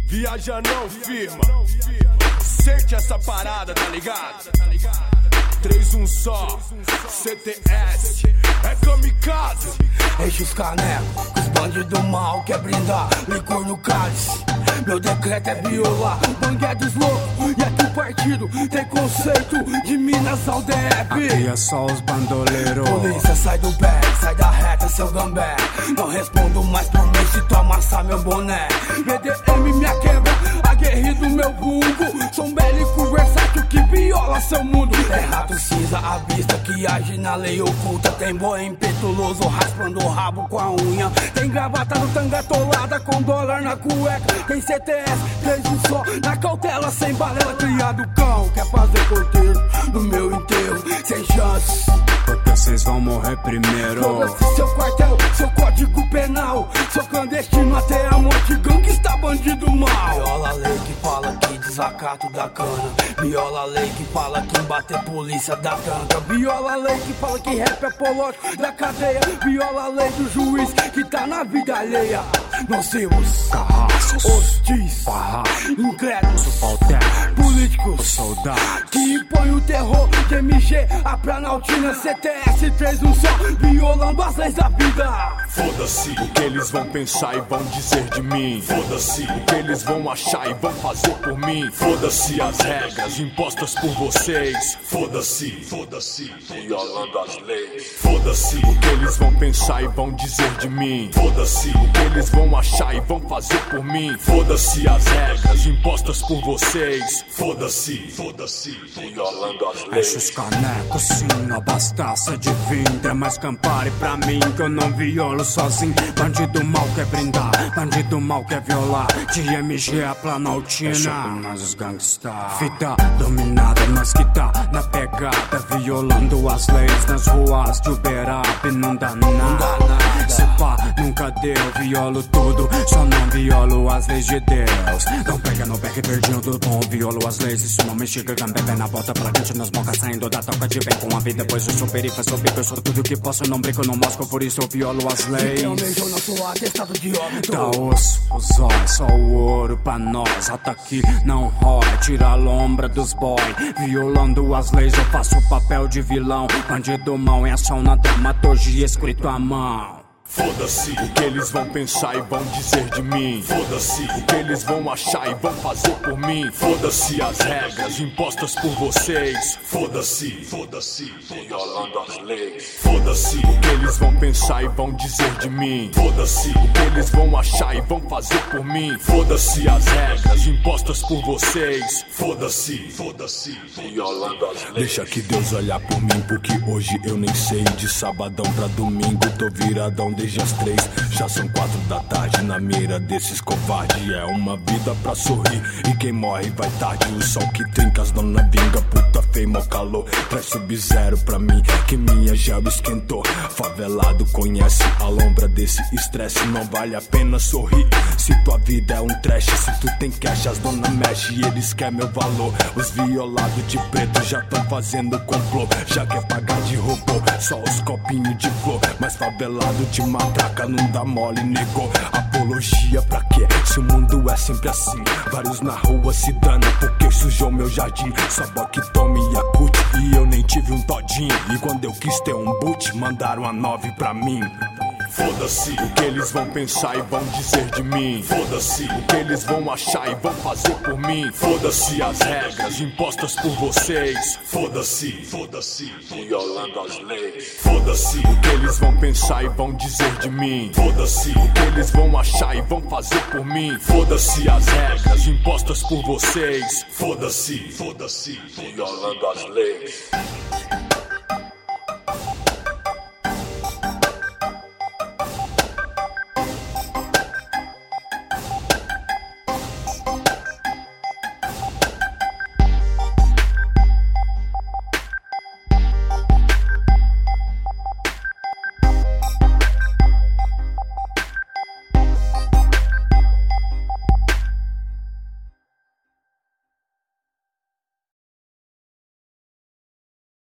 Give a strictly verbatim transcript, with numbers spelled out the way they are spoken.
Viaja não firma. Sente essa parada, tá ligado? três um só, C T S, é kamikaze. Enche os canecos, que os bandidos mal quer brindar licor no cálice. Meu decreto é violar o bangué dos loucos. E aqui o partido tem conceito de Minas ao D F. Aqui é só os bandoleiros. Polícia, sai do back, sai da reta, seu gambé. Não respondo mais por mim se tu amassar meu boné. V D M minha quebra, aguerrido meu vulgo. Sou um bélico versátil que viola seu mundo. É rato cinza à vista que age na lei oculta. Tem boi impetuoso raspando o rabo com a unha. Tem gravata no tanga atolada com dólar na cueca. Tem C T S, três um só, na cautela sem balela. Criado cão, quer fazer cortejo no meu enterro, sem chance. Porque vocês vão morrer primeiro. Foda-se seu quartel, seu código penal. Sou clandestino até a morte, gangsta bandido mal. Viola a lei que fala que desacato da cana. Viola a lei que fala que bater polícia da tanca. Viola a lei que fala que rap é apológico da cadeia. Viola a lei do juiz que tá na vida alheia. Nocivos, carrascos, hostis, incrédulos, subalternos, políticos, soldados que impõem o terror de M G, a Planaltina, C T S três um só, violando as leis da vida. Foda-se o que eles vão pensar e vão dizer de mim. Foda-se o que eles vão achar e vão fazer por mim. Foda-se as regras impostas por vocês. Foda-se, foda-se, violando as leis. Foda-se o que eles vão pensar e vão dizer de mim. Foda-se o que eles vão achar e vão fazer por mim. Foda-se as regras impostas por vocês. Foda-se, foda-se, violando as leis. Enche os canecos sim, abastaça de vinho. É mais Campari pra mim que eu não violo sozinho. Bandido mal quer brindar, bandido mal quer violar. De M G a Planaltina, nós os gangsta. Fita dominada, nós que tá na pegada. Violando as leis nas ruas de Uberaba. Não dá nada, se pá, nunca deu. Violo tudo, só não violo as leis de Deus. Não pega no back, verdinho do bom. Violo as leis, isso não me chega. Gambé na volta pra gente, nas mocas saindo da toca de bem com a vida. Pois eu sou perifa, sou bico, eu sou tudo que posso. Não brinco, não mosco, por isso eu violo as leis. Eu mesmo na sua atestado de óbito. Dá osso, os olhos, só o ouro pra nós. Ataque não rói, tira a lombra dos boy. Violando as leis, eu faço o papel de vilão. Bandido mal em ação na dramaturgia escrito à mão. Foda-se o que eles vão pensar e vão dizer de mim. Foda-se o que eles vão achar e vão fazer por mim. Foda-se as regras impostas por vocês. Foda-se, foda-se, violando as leis. Foda-se o que eles vão pensar e vão dizer de mim. Foda-se o que eles vão achar e vão fazer por mim. Foda-se as regras impostas por vocês. Foda-se, foda-se, violando as leis. Deixa que Deus olhar por mim, porque hoje eu nem sei. De sabadão pra domingo tô viradão desde as três. Já são quatro da tarde na mira desses covardes. É uma vida pra sorrir e quem morre vai tarde. O sol que trinca as dona vinga, puta feio, mau calor. Traz sub-zero pra mim, que minha gel esquentou. Favelado conhece a lombra desse estresse. Não vale a pena sorrir se tua vida é um trash. Se tu tem cash, as dona mexe e eles querem meu valor. Os violados de preto já tão fazendo complô. Já quer pagar de robô, só os copinhos de flor. Mas favelado de matraca não dá mole, negou. Apologia pra quê? Se o mundo é sempre assim. Vários na rua se dana porque sujou meu jardim. Só boy que tome Yakult e eu nem tive um todinho. E quando eu quis ter um boot, mandaram a nove pra mim. Foda-se o que eles vão pensar e vão dizer de mim. Foda-se o que eles vão achar e vão fazer por mim. Foda-se as regras impostas por vocês. Foda-se, foda-se, violando as leis. Foda-se o que eles vão pensar e vão dizer de mim. Foda-se o que eles vão achar e vão fazer por mim. Foda-se as regras impostas por vocês. Foda-se, foda-se, violando as leis.